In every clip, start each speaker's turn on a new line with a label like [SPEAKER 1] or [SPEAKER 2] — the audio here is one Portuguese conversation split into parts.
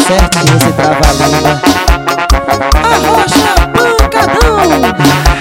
[SPEAKER 1] certinho sem trava-língua.
[SPEAKER 2] Arrocha pancadão.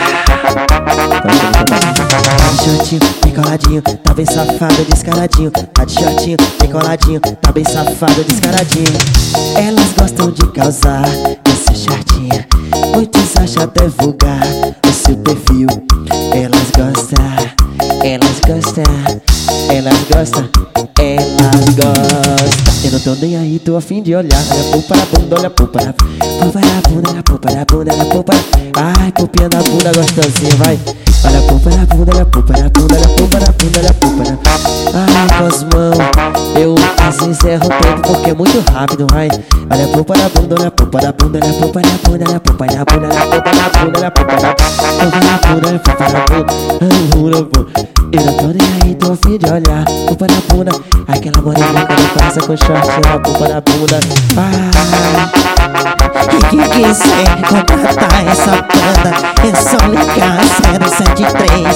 [SPEAKER 1] Tá de shortinho, bem coladinho, tá bem safado, descaradinho. Tá de shortinho, bem coladinho, tá bem safado, descaradinho. Elas gostam de causar esse shortinho, muitos acham até vulgar o seu perfil. Elas gostam, elas gostam, elas gostam, elas gostam. Eu não tô nem aí, tô a fim de olhar. Olha a pupa na bunda, olha a pupa na pupa na bunda, olha a pupa na bunda, olha a pupa. Ai, pupinha na bunda gostosinha, vai. Olha a pupa na bunda, olha a pupa na bunda, olha a pupa na bunda, olha a pupa na. Ai, com as mãos eu às vezes erro o tempo porque é muito rápido, vai. Olha a pupa na bunda, olha a pupa na bunda, olha a pupa na bunda, olha a pupa na bunda, olha a pupa na bunda, olha a pupa na bunda, olha a pupa na bunda. Eu não tô nem aí, tô a fim de olhar. Pupa na bunda, aquela moreninha quando passa com short, a pupa na bunda.
[SPEAKER 2] E quem quiser contratar essa banda, é só ligar 073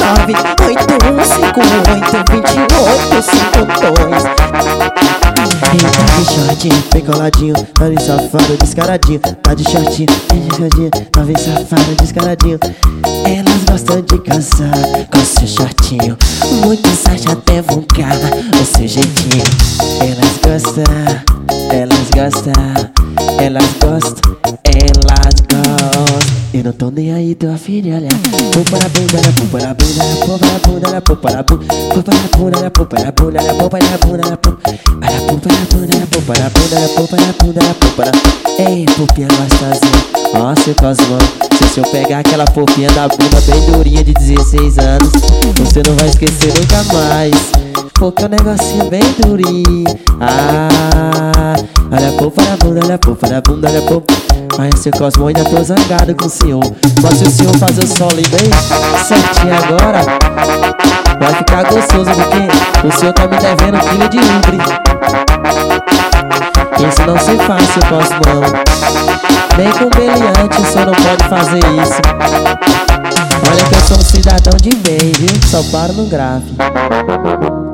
[SPEAKER 2] 981582852.
[SPEAKER 1] Tá de shortinho, bem coladinho, tá bem safado, descaradinho. Tá de shortinho, tá bem safado, descaradinho. Elas gostam de cansar com seu shortinho, muitos acham até vulgar o seu jeitinho. Elas gostam, elas gostam, elas gostam, elas gostam. Eu não tô nem aí, tô a fim de olhar. Pupa na bunda, na pupa na bunda, na pupa na bunda, na pupa na bunda, pupa na bunda, na pupa na bunda, na pupa na bunda, na pupa na bunda, na pupa na bunda, na pupa na bunda, na pupa na. Ei, pupinha gostosinha, ó seu Cosmão. Se eu pegar aquela pupinha da bunda bem durinha de 16 anos, você não vai esquecer nunca mais, porque é um negocinho bem durinho. Olha a pupa na bunda, olha a pupa na bunda, olha a pupa. Ai, seu Cosmo, ainda tô zangado com o senhor. Mas se o senhor fazer o solo bem certinho agora, vai ficar gostoso, porque o senhor tá me devendo 1 quilo de ubre. Isso não se faz, seu Cosmão. Nem com beliante o senhor não pode fazer isso. Olha que eu sou um cidadão de bem, viu? Só paro no grave.